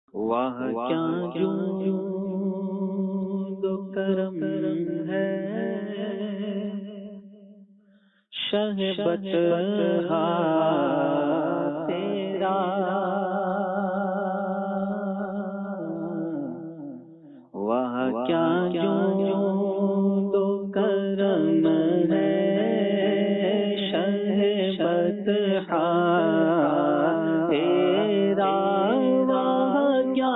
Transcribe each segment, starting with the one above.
واہ کیا جود و کرم ہے شہ بطحا تیرا، واہ کیا جود و کرم ہے شہ بطحا تیرا، واہ کیا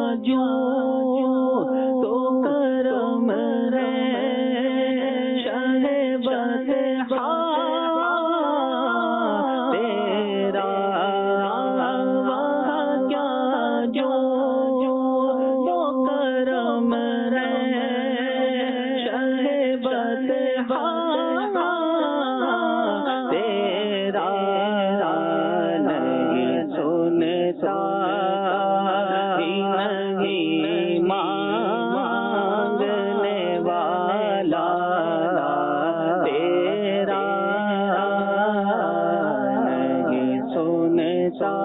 جود و کرم ہے شہ بطحا تیرا، واہ کیا جود و کرم ہے شہ بطحا تیرا، نہیں سنتا نہیں مانگنے والا تیرا، نہیں سنتا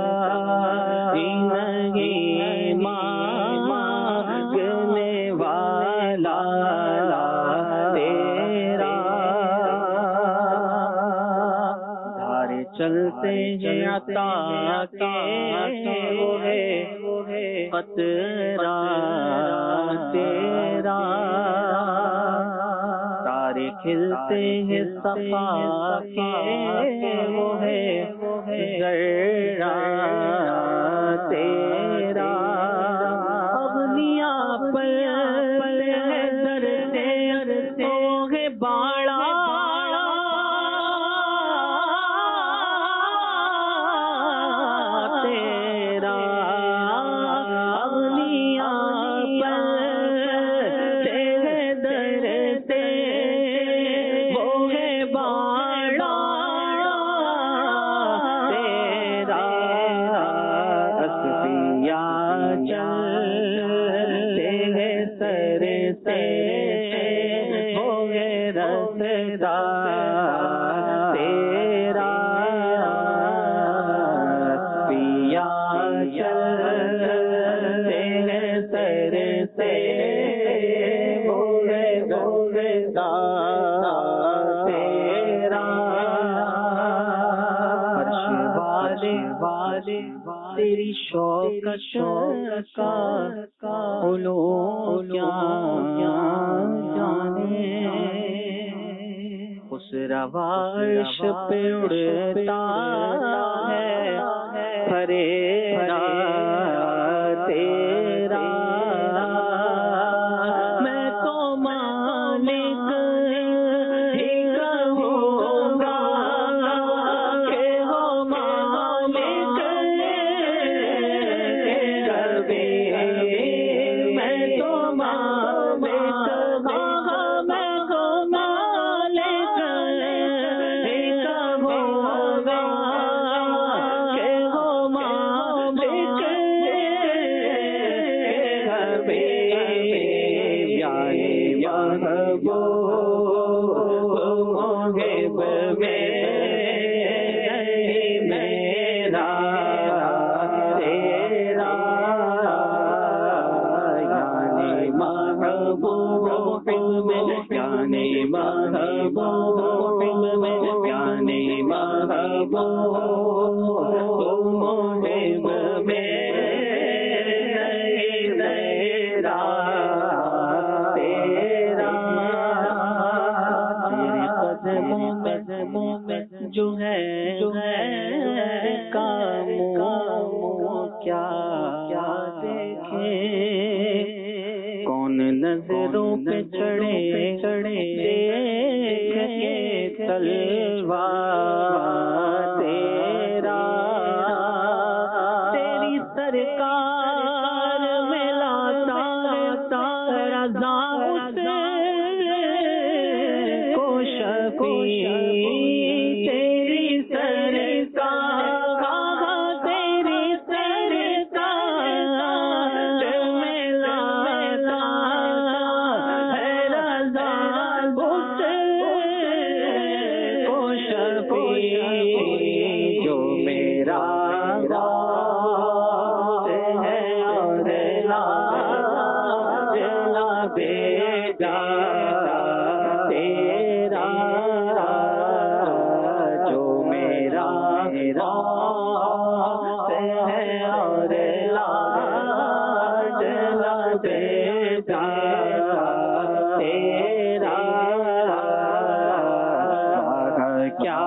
نہیں مانگنے والا تیرا، دھارے چلتے ہیں عطا کے وہ ہے قطرہ تیرا، تارے کھلتے ہیں صفا کے وہ ہے ذرہ تیرا، ابنیا پر درتے وہ ہے باڑا تیرا، ابنیا پر درتے وہ ہے باڑا تیرا، اسفیا چلتے ہیں سر سے وہ ہے رستا تیرا، اسفیا چلتے ہیں سر سے وہ ہے رستا تیرا، عرش والے تیری شوکت کا علوم کیا جانے، اس روایش پہ اڑتا ہے پریرا تیرا، میں تو مالک ہی کہوں گا کہ ہو مالک کبھی، میں تو مالک میں تو مالک ہی کہوں گا کہ ہو مالک کبھی، یعنی محبوب میں میرا تیرا، یعنی محبوب میں یعنی محبوب میں یعنی محبوب میں تیرا تیرا، تیرے قدموں میں جو ہے کاموں کیا دیکھے، کون نظروں پہ چڑھے دیکھے تلوار تیرا، تیری سرکار میں لاتا رضا کو شفیع، تیری سرکار تیری سرکار میں لاتا ہے رضا کو شفیع، جو میرا ہے بیٹا تیرا جو میرا اور لاڈلا بیٹا تیرا کیا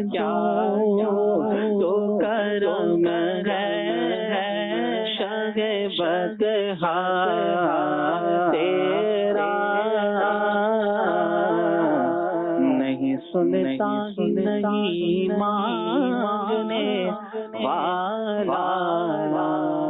تو کرم ہے شہ بدہا تیرا نہیں سنتا نہیں مانگنے والا